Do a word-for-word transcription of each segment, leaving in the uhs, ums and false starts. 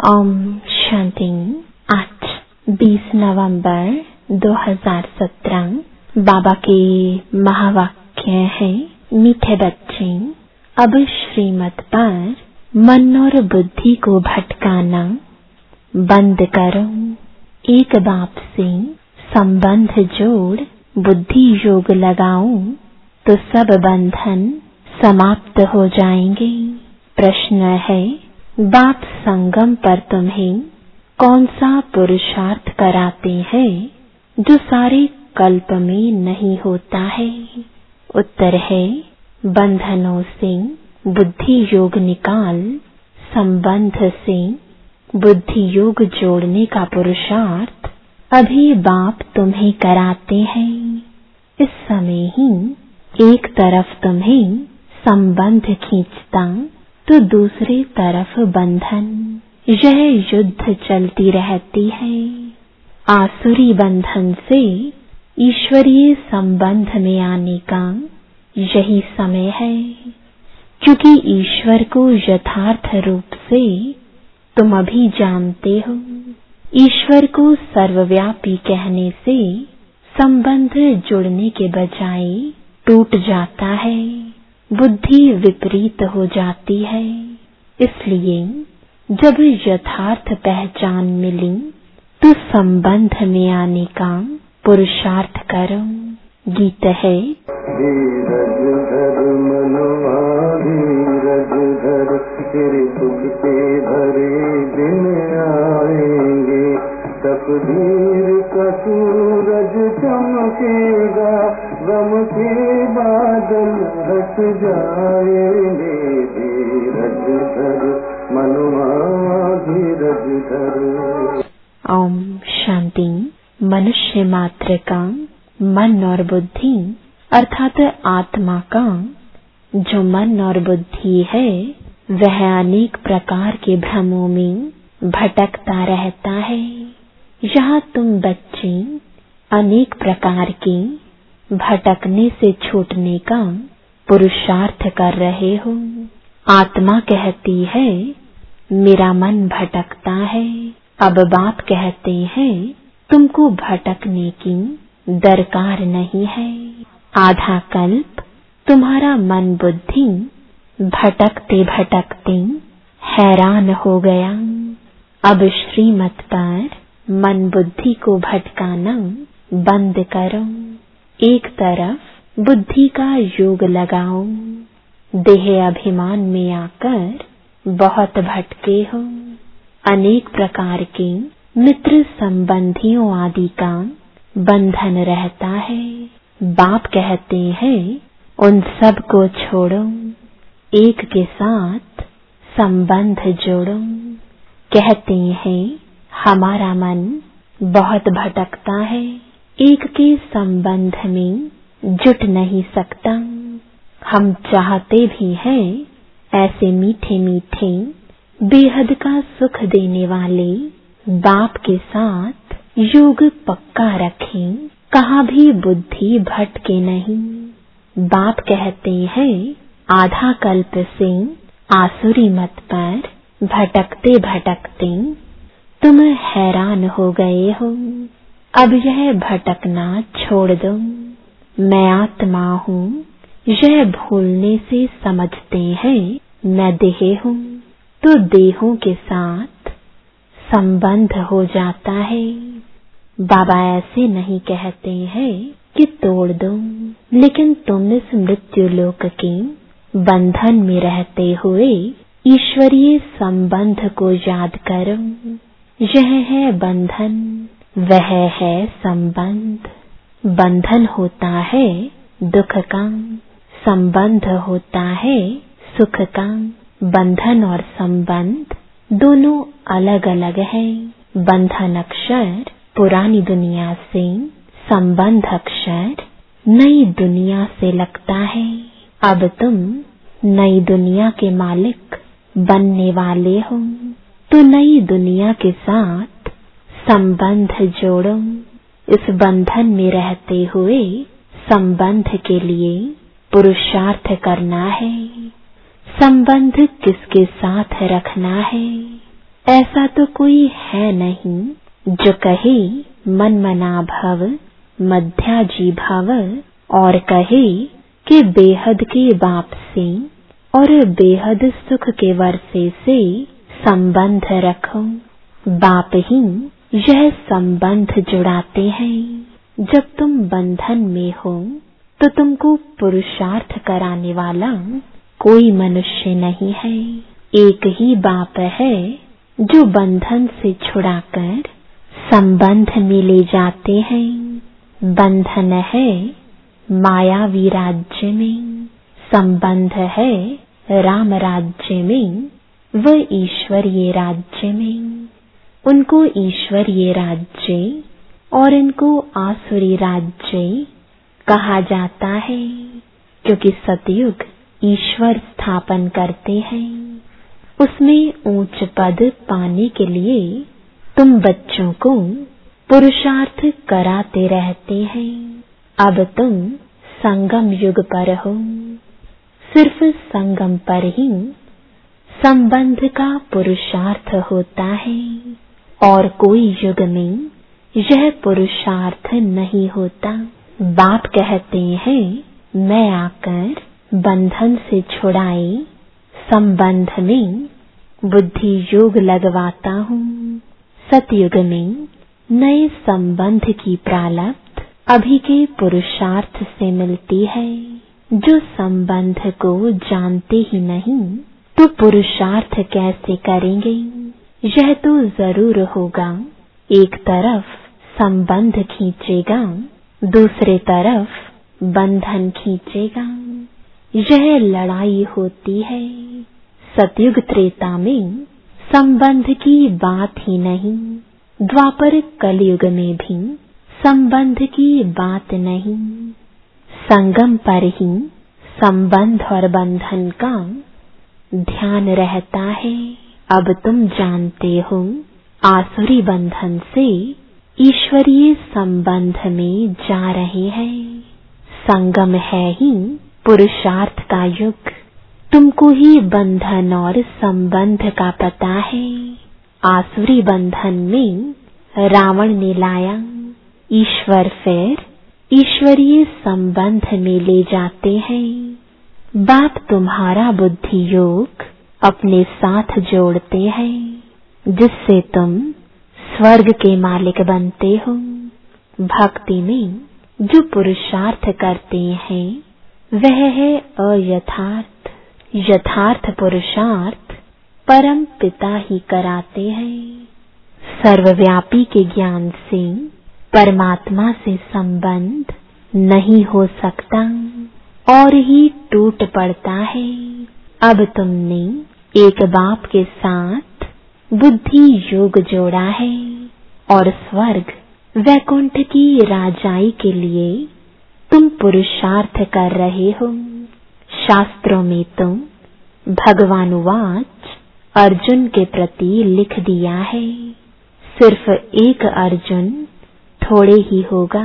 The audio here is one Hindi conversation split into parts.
ओम शांति। आज बीस नवंबर दो हज़ार सत्रह। बाबा के महावाक्य है, मीठे बच्चे, अब श्रीमत पर मन और बुद्धि को भटकाना बंद करो। एक बाप से संबंध जोड़ बुद्धि योग लगाओ तो सब बंधन समाप्त हो जाएंगे। प्रश्न है, बाप संगम पर तुम्हें कौन सा पुरुषार्थ कराते हैं जो सारे कल्प में नहीं होता है? उत्तर है, बंधनों से बुद्धि योग निकाल संबंध से बुद्धि योग जोड़ने का पुरुषार्थ अभी बाप तुम्हें कराते हैं। इस समय ही एक तरफ तुम्हें संबंध खींचता तो दूसरी तरफ बंधन, यह युद्ध चलती रहती है। आसुरी बंधन से ईश्वरीय संबंध में आने का यही समय है, क्योंकि ईश्वर को यथार्थ रूप से तुम अभी जानते हो। ईश्वर को सर्वव्यापी कहने से संबंध जुड़ने के बजाय टूट जाता है, बुद्धि विपरीत हो जाती है। इसलिए जब यथार्थ पहचान मिली तो संबंध में आने का पुरुषार्थ करो। गीत है, धीरज धर मनवा धीरज धर, तेरे दुख से भरे दिन आएंगे। तकदीर का सूरज चमकेगा, गम के बादल हट जाएंगे। धीरज धर मनवा धीरज धर। ओम शांति। मनुष्य मात्र का मन और बुद्धि अर्थात आत्मा का जो मन और बुद्धि है वह अनेक प्रकार के भ्रमों में भटकता रहता है। यहाँ तुम बच्चे अनेक प्रकार के भटकने से छूटने का पुरुषार्थ कर रहे हो। आत्मा कहती है मेरा मन भटकता है। अब बाप कहते हैं तुमको भटकने की दरकार नहीं है। आधा कल्प तुम्हारा मन बुद्धि भटकते भटकते हैरान हो गया। अब श्रीमत पर मन बुद्धि को भटकाना बंद करो। एक तरफ बुद्धि का योग लगाओ। देह अभिमान में आकर बहुत भटके हो। अनेक प्रकार के मित्र संबंधियों आदि का बंधन रहता है। बाप कहते हैं उन सब को छोड़ो, एक के साथ संबंध जोड़ो। कहते हैं हमारा मन बहुत भटकता है, एक के संबंध में जुट नहीं सकता। हम चाहते भी हैं ऐसे मीठे मीठे बेहद का सुख देने वाले बाप के साथ योग पक्का रखें, कहाँ भी बुद्धि भटके नहीं। बाप कहते हैं आधा कल्प से आसुरी मत पर भटकते भटकते तुम हैरान हो गए हो। अब यह भटकना छोड़ दो। मैं आत्मा हूँ, यह भूलने से समझते हैं मैं देह हूँ, तो देहों के साथ संबंध हो जाता है। बाबा ऐसे नहीं कहते हैं कि तोड़ दो, लेकिन तुम इस मृत्यु लोक के बंधन में रहते हुए ईश्वरीय संबंध को याद करो। यह है बंधन, वह है संबंध। बंधन होता है दुख का, संबंध होता है सुख का। बंधन और संबंध दोनों अलग अलग है। बंधन अक्षर पुरानी दुनिया से, संबंध अक्षर नई दुनिया से लगता है। अब तुम नई दुनिया के मालिक बनने वाले हो, तो नई दुनिया के साथ संबंध जोड़ो। इस बंधन में रहते हुए संबंध के लिए पुरुषार्थ करना है। संबंध किसके साथ रखना है? ऐसा तो कोई है नहीं जो कहे मन मना भव मध्याजी भव और कहे कि बेहद के बाप से और बेहद सुख के वर्षे से संबंध रखो। बाप ही यह संबंध जुड़ाते हैं। जब तुम बंधन में हो तो तुमको पुरुषार्थ कराने वाला कोई मनुष्य नहीं है। एक ही बाप है जो बंधन से छुड़ाकर संबंध में ले जाते हैं। बंधन है मायावी राज्य में, संबंध है राम राज्य में व ईश्वरीय राज्य में। उनको ईश्वरीय राज्य और इनको आसुरी राज्य कहा जाता है, क्योंकि सतयुग ईश्वर स्थापन करते हैं। उसमें ऊंच पद पाने के लिए तुम बच्चों को पुरुषार्थ कराते रहते हैं। अब तुम संगम युग पर हो। सिर्फ संगम पर ही संबंध का पुरुषार्थ होता है और कोई युग में यह पुरुषार्थ नहीं होता। बाप कहते हैं मैं आकर बंधन से छुड़ाए संबंध में बुद्धि योग लगवाता हूँ। सतयुग में नए संबंध की प्रारब्ध अभी के पुरुषार्थ से मिलती है। जो संबंध को जानते ही नहीं तो पुरुषार्थ कैसे करेंगे? यह तो जरूर होगा। एक तरफ संबंध खींचेगा, दूसरे तरफ बंधन खींचेगा। यह लड़ाई होती है। सतयुग त्रेता में संबंध की बात ही नहीं, द्वापर कलयुग में भी संबंध की बात नहीं। संगम पर ही संबंध और बंधन का ध्यान रहता है। अब तुम जानते हो आसुरी बंधन से ईश्वरीय संबंध में जा रहे हैं। संगम है ही पुरुषार्थ का युग। तुमको ही बंधन और संबंध का पता है। आसुरी बंधन में रावण ने लाया, ईश्वर फिर ईश्वरीय संबंध में ले जाते हैं। बाप तुम्हारा बुद्धि योग अपने साथ जोड़ते हैं, जिससे तुम स्वर्ग के मालिक बनते हो। भक्ति में जो पुरुषार्थ करते हैं वह है अयथार्थ। यथार्थ पुरुषार्थ परम पिता ही कराते हैं। सर्वव्यापी के ज्ञान से परमात्मा से संबंध नहीं हो सकता और ही टूट पड़ता है। अब तुमने एक बाप के साथ बुद्धि योग जोड़ा है और स्वर्ग वैकुंठ की राजाई के लिए तुम पुरुषार्थ कर रहे हो। शास्त्रों में तो भगवानुवाच अर्जुन के प्रति लिख दिया है। सिर्फ एक अर्जुन थोड़े ही होगा।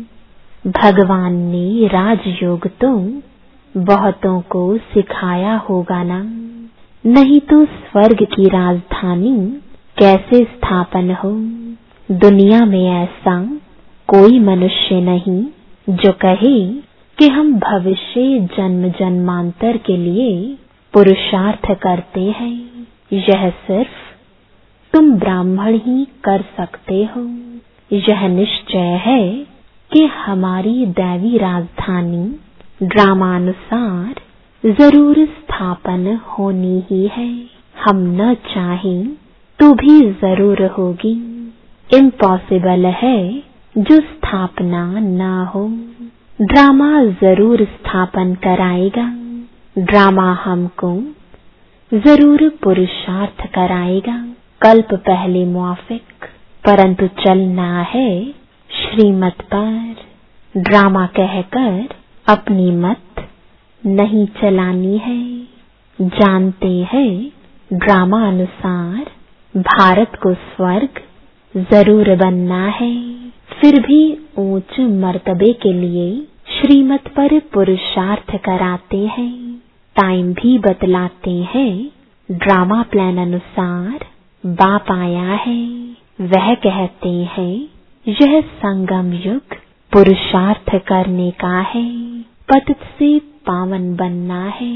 भगवान ने राजयोग तो बहुतों को सिखाया होगा ना, नहीं तो स्वर्ग की राजधानी कैसे स्थापन हो। दुनिया में ऐसा कोई मनुष्य नहीं जो कहे कि हम भविष्य जन्म जन्मांतर के लिए पुरुषार्थ करते हैं। यह सिर्फ तुम ब्राह्मण ही कर सकते हो। यह निश्चय है कि हमारी दैवी राजधानी ड्रामानुसार जरूर स्थापन होनी ही है। हम न चाहें तो भी जरूर होगी। इम्पॉसिबल है जो स्थापना न हो। ड्रामा जरूर स्थापन कराएगा। ड्रामा हमको जरूर पुरुषार्थ कराएगा। कल्प पहले मुआफिक, परंतु चलना है श्रीमत पर। ड्रामा कहकर अपनी मत नहीं चलानी है। जानते हैं ड्रामा अनुसार भारत को स्वर्ग जरूर बनना है। फिर भी ऊंच मर्तबे के लिए श्रीमत पर पुरुषार्थ कराते हैं। टाइम भी बतलाते हैं। ड्रामा प्लान अनुसार बाप आया है, वह कहते हैं यह संगम युग पुरुषार्थ करने का है, पतित से पावन बनना है।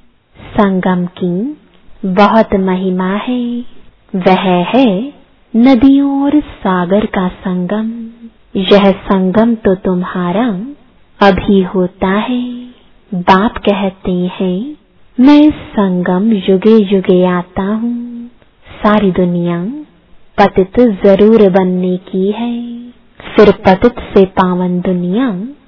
संगम की बहुत महिमा है, वह है नदियों और सागर का संगम। यह संगम तो तुम्हारा अभी होता है। बाप कहते हैं मैं इस संगम युगे युगे आता हूँ। सारी दुनिया पतित जरूर बनने की है, फिर पतित से पावन दुनिया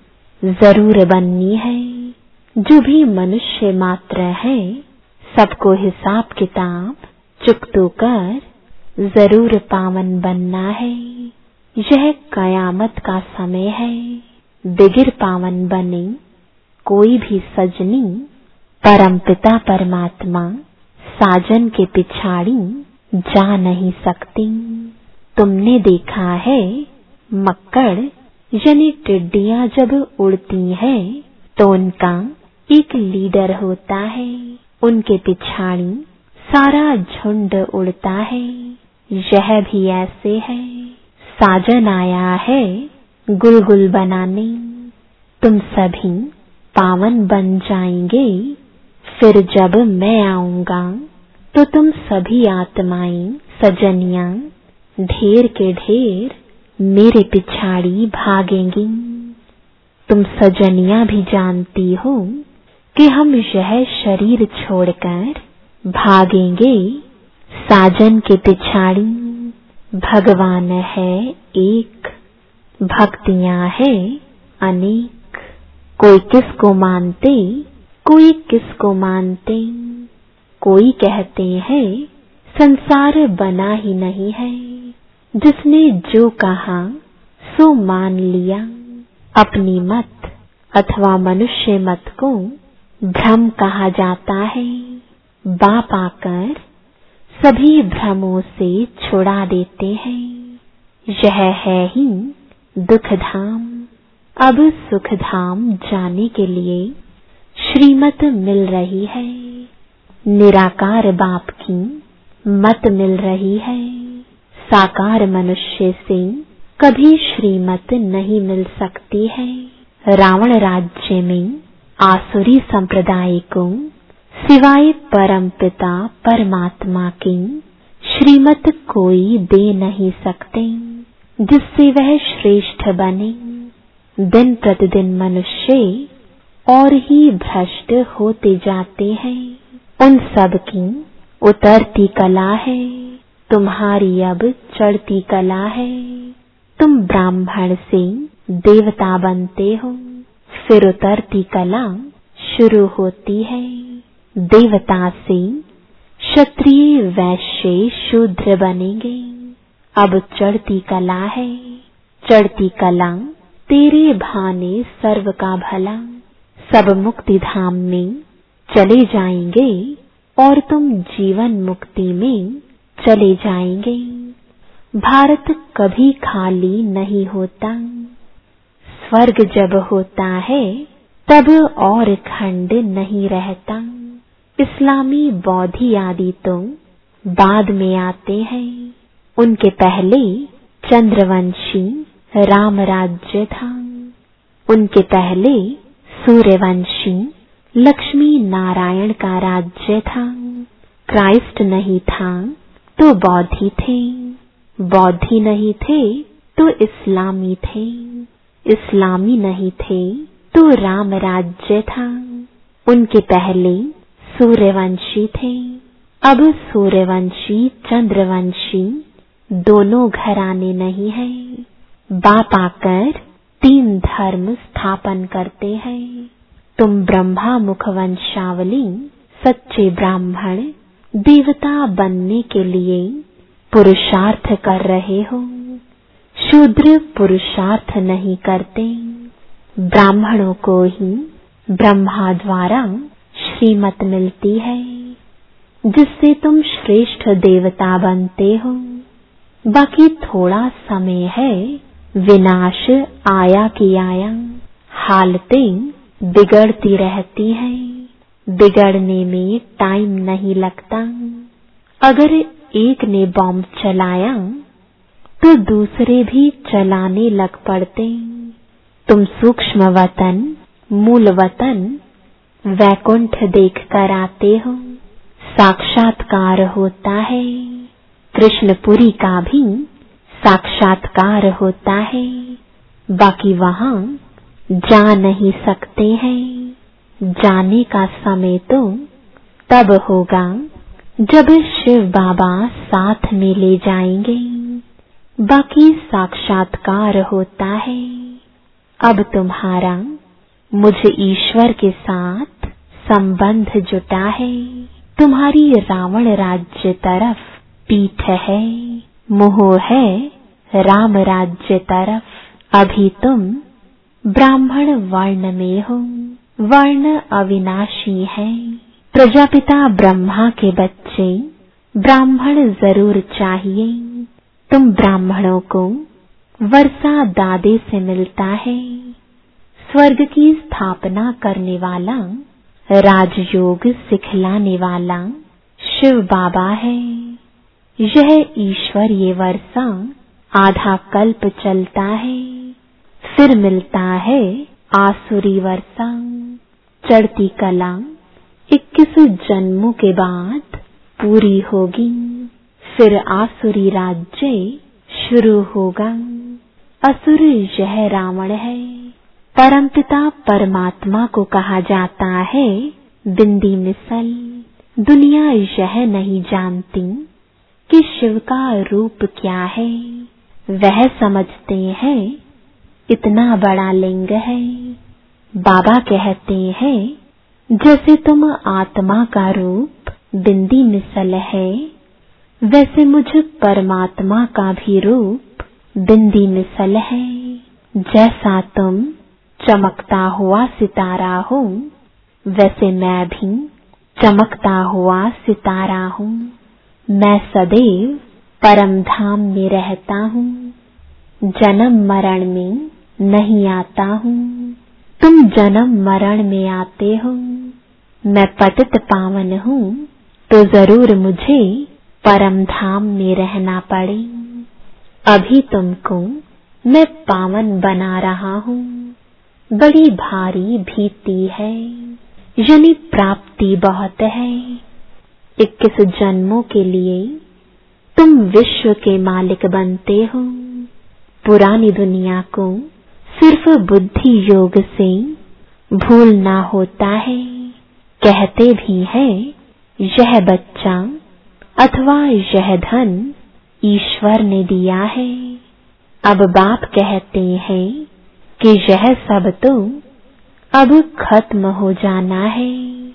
जरूर बननी है। जो भी मनुष्य मात्र है, सबको हिसाब किताब चुकतो कर जरूर पावन बनना है। यह कयामत का समय है, बिगिर पावन बने कोई भी सजनी। परमपिता परमात्मा साजन के पिछाड़ी जा नहीं सकती। तुमने देखा है मक्कड़ यानी टिड्डियां जब उड़ती हैं तो उनका एक लीडर होता है, उनके पिछाड़ी सारा झुंड उड़ता है। यह भी ऐसे है, साजन आया है गुलगुल बनाने। तुम सभी पावन बन जाएंगे, फिर जब मैं आऊंगा तो तुम सभी आत्माएं सजनियां ढेर के ढेर मेरे पिछाड़ी भागेंगी। तुम सजनियां भी जानती हो कि हम यह शरीर छोड़कर भागेंगे साजन के पिछाड़ी। भगवान है एक, भक्तियां है अनेक। कोई किसको मानते, कोई किसको मानते। कोई कहते हैं संसार बना ही नहीं है, जिसने जो कहा सो मान लिया। अपनी मत अथवा मनुष्य मत को भ्रम कहा जाता है। बाप आकर सभी भ्रमों से छुड़ा देते हैं। यह है ही दुख धाम। अब सुख धाम जाने के लिए श्रीमत मिल रही है। निराकार बाप की मत मिल रही है। साकार मनुष्य से कभी श्रीमत नहीं मिल सकती है। रावण राज्य में आसुरी संप्रदाय को सिवाय परमपिता परमात्मा की श्रीमत कोई दे नहीं सकते, जिससे वह श्रेष्ठ बने। दिन प्रतिदिन मनुष्य और ही भ्रष्ट होते जाते हैं। उन सब की उतरती कला है, तुम्हारी अब चढ़ती कला है। तुम ब्राह्मण से देवता बनते हो, फिर उतरती कला शुरू होती है। देवता से क्षत्रिय वैश्य शूद्र बनेंगे। अब चढ़ती कला है। चढ़ती कला तेरे भाने सर्व का भला। सब मुक्ति धाम में चले जाएंगे और तुम जीवन मुक्ति में चले जाएंगे। भारत कभी खाली नहीं होता। स्वर्ग जब होता है तब और खंड नहीं रहता। इस्लामी बौद्धि आदि तो बाद में आते हैं। उनके पहले चंद्रवंशी राम राज्य था। उनके पहले सूर्यवंशी लक्ष्मी नारायण का राज्य था। क्राइस्ट नहीं था तो बौद्धि थे, बौद्धि नहीं थे तो इस्लामी थे, इस्लामी नहीं थे तो राम राज्य था। उनके पहले सूर्यवंशी थे। अब सूर्यवंशी चंद्रवंशी दोनों घराने नहीं है। बाप आकर तीन धर्म स्थापन करते हैं। तुम ब्रह्मा मुख वंशावली सच्चे ब्राह्मण देवता बनने के लिए पुरुषार्थ कर रहे हो। शूद्र पुरुषार्थ नहीं करते। ब्राह्मणों को ही ब्रह्मा द्वारा श्रीमत मिलती है, जिससे तुम श्रेष्ठ देवता बनते हो। बाकी थोड़ा समय है, विनाश आया कि आया। हालतें बिगड़ती रहती हैं, बिगड़ने में टाइम नहीं लगता। अगर एक ने बॉम्ब चलाया तो दूसरे भी चलाने लग पड़ते। तुम सूक्ष्म वतन, मूल वतन, वैकुंठ देख कर आते हो। साक्षात्कार होता है। कृष्णपुरी का भी साक्षात्कार होता है। बाकी वहां जा नहीं सकते हैं। जाने का समय तो तब होगा जब शिव बाबा साथ में ले जाएंगे। बाकी साक्षात्कार होता है। अब तुम्हारा मुझ ईश्वर के साथ संबंध जुटा है। तुम्हारी रावण राज्य तरफ पीठ है, मोह है राम राज्य तरफ। अभी तुम ब्राह्मण वर्ण में हो। वर्ण अविनाशी है। प्रजापिता ब्रह्मा के बच्चे ब्राह्मण जरूर चाहिए। तुम ब्राह्मणों को वर्षा दादे से मिलता है। स्वर्ग की स्थापना करने वाला, राजयोग सिखलाने वाला शिव बाबा है। यह ईश्वर ये वर्षा आधा कल्प चलता है, फिर मिलता है आसुरी वर्षा। चढ़ती कला इक्कीस जन्मों के बाद पूरी होगी, फिर आसुरी राज्य शुरू होगा। असुर यह रावण है। परमपिता परमात्मा को कहा जाता है बिंदी मिसल। दुनिया यह नहीं जानती कि शिव का रूप क्या है। वह समझते हैं इतना बड़ा लिंग है। बाबा कहते हैं जैसे तुम आत्मा का रूप बिंदी मिसल है, वैसे मुझ परमात्मा का भी रूप बिंदी मिसल है। जैसा तुम चमकता हुआ सितारा हो, वैसे मैं भी चमकता हुआ सितारा हूँ। मैं सदैव परम धाम में रहता हूँ, जन्म मरण में नहीं आता हूँ। तुम जन्म मरण में आते हो। मैं पतित पावन हूँ तो जरूर मुझे परम धाम में रहना पड़े। अभी तुमको मैं पावन बना रहा हूँ। बड़ी भारी भीति है, यानी प्राप्ति बहुत है। इक्कीस जन्मों के लिए तुम विश्व के मालिक बनते हो। पुरानी दुनिया को सिर्फ बुद्धि योग से भूलना होता है। कहते भी हैं यह बच्चा अथवा यह धन ईश्वर ने दिया है। अब बाप कहते हैं कि यह सब तो अब खत्म हो जाना है।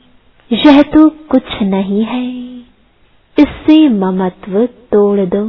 यह तो कुछ नहीं है, इससे ममत्व तोड़ दो।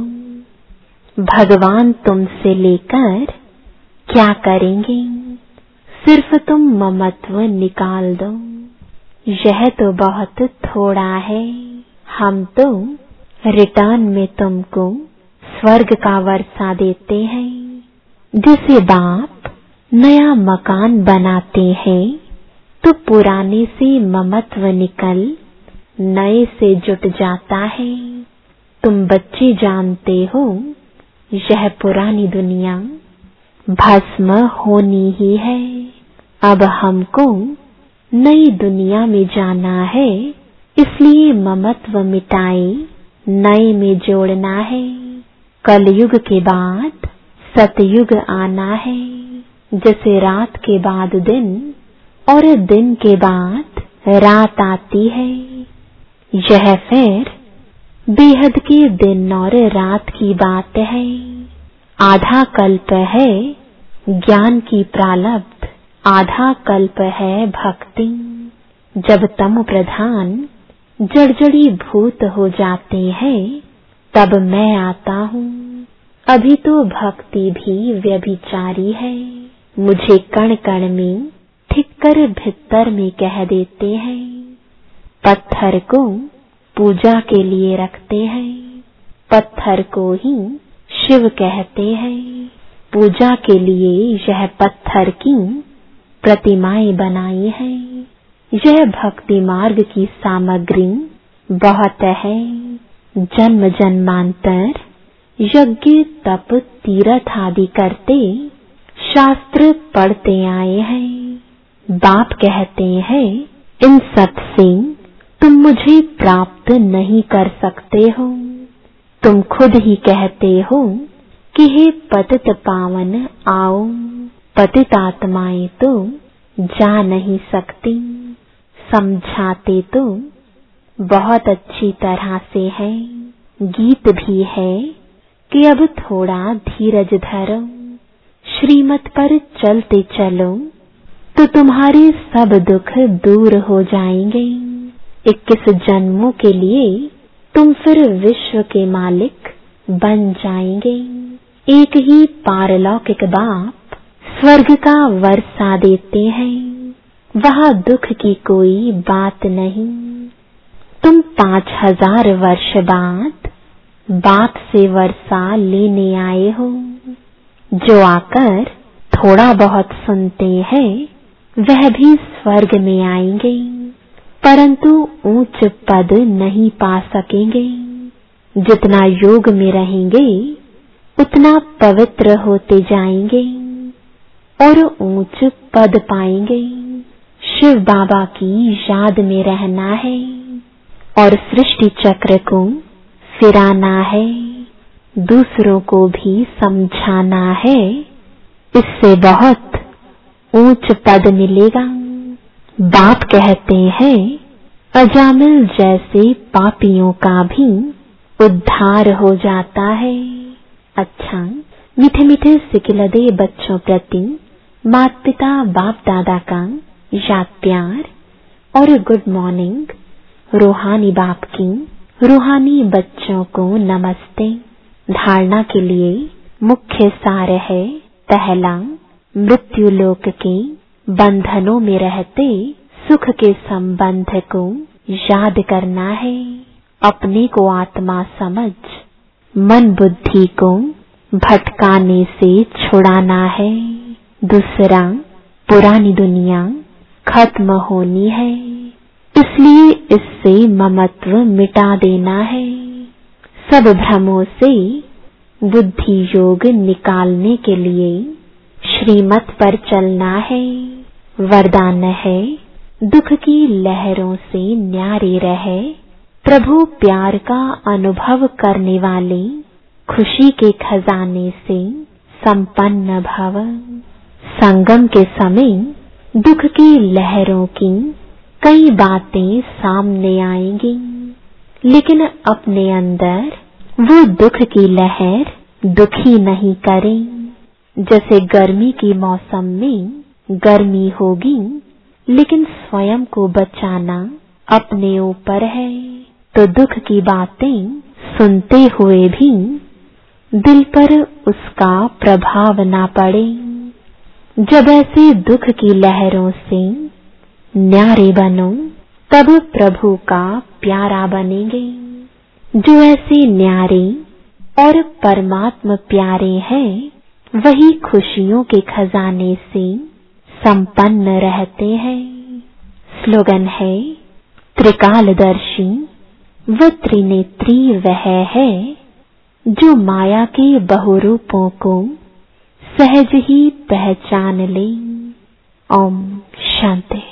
भगवान तुमसे लेकर क्या करेंगे, सिर्फ तुम ममत्व निकाल दो। यह तो बहुत थोड़ा है। हम तो रिटर्न में तुमको स्वर्ग का वर्षा देते हैं। जैसे बाप नया मकान बनाते हैं तो पुराने से ममत्व निकल नए से जुट जाता है। तुम बच्चे जानते हो यह पुरानी दुनिया भस्म होनी ही है। अब हमको नई दुनिया में जाना है, इसलिए ममत्व मिटाए नए में जोड़ना है। कलयुग के बाद सतयुग आना है। जैसे रात के बाद दिन और दिन के बाद रात आती है, यह फिर बेहद के दिन और रात की बात है। आधा कल्प है ज्ञान की प्रारब्ध, आधा कल्प है भक्ति। जब तम प्रधान जड़जड़ी भूत हो जाते हैं तब मैं आता हूँ। अभी तो भक्ति भी व्यभिचारी है। मुझे कण कण में ठीक कर भीतर में कह देते हैं। पत्थर को पूजा के लिए रखते हैं, पत्थर को ही शिव कहते हैं। पूजा के लिए यह पत्थर की प्रतिमाएं बनाई हैं। यह भक्ति मार्ग की सामग्री बहुत है। जन्म जन्मांतर यज्ञ तप तीर्थ आदि करते शास्त्र पढ़ते आए हैं। बाप कहते हैं इन सब से तुम मुझे प्राप्त नहीं कर सकते हो। तुम खुद ही कहते हो कि हे पतित पावन आओ। पतित आत्माएं तो जा नहीं सकती। समझाते तो बहुत अच्छी तरह से है, गीत भी है कि अब थोड़ा धीरज धरो, श्रीमत पर चलते चलो तो तुम्हारे सब दुख दूर हो जाएंगे। इक्कीस जन्मों के लिए तुम फिर विश्व के मालिक बन जाएंगे। एक ही पारलौकिक बाप स्वर्ग का वर्षा देते हैं, वहाँ दुख की कोई बात नहीं। तुम पांच हजार वर्ष बाद बाप से वर्षा लेने आए हो। जो आकर थोड़ा बहुत सुनते हैं वह भी स्वर्ग में आएंगे, परंतु ऊंच पद नहीं पा सकेंगे। जितना योग में रहेंगे उतना पवित्र होते जाएंगे और ऊंच पद पाएंगे। शिव बाबा की याद में रहना है और सृष्टि चक्र को फिराना है, दूसरों को भी समझाना है। इससे बहुत ऊंच पद मिलेगा। बाप कहते हैं अजामिल जैसे पापियों का भी उद्धार हो जाता है। अच्छा, मीठे मीठे सिकिलदे बच्चों प्रति माता पिता बाप दादा का याद प्यार और गुड मॉर्निंग। रूहानी बाप की रूहानी बच्चों को नमस्ते। धारणा के लिए मुख्य सार है, पहला, मृत्यु लोक के बंधनों में रहते सुख के संबंध को याद करना है। अपने को आत्मा समझ मन बुद्धि को भटकाने से छुड़ाना है। दूसरा, पुरानी दुनिया खत्म होनी है, इसलिए इससे ममत्व मिटा देना है। सब भ्रमों से बुद्धि योग निकालने के लिए श्रीमत पर चलना है। वरदान है दुख की लहरों से न्यारे रहे, प्रभु प्यार का अनुभव करने वाले खुशी के खजाने से संपन्न भव। संगम के समय दुख की लहरों की कई बातें सामने आएंगी, लेकिन अपने अंदर वो दुख की लहर दुखी नहीं करें। जैसे गर्मी की मौसम में गर्मी होगी, लेकिन स्वयं को बचाना अपने ऊपर है। तो दुख की बातें सुनते हुए भी दिल पर उसका प्रभाव ना पड़े। जब ऐसे दुख की लहरों से न्यारे बनो तब प्रभु का प्यारा बनेंगे। जो ऐसे न्यारे और परमात्मा प्यारे हैं वही खुशियों के खजाने से संपन्न रहते हैं। स्लोगन है त्रिकालदर्शी व त्रिनेत्री वह है जो माया के बहुरूपों को सहज ही पहचान ले। ओम शांति।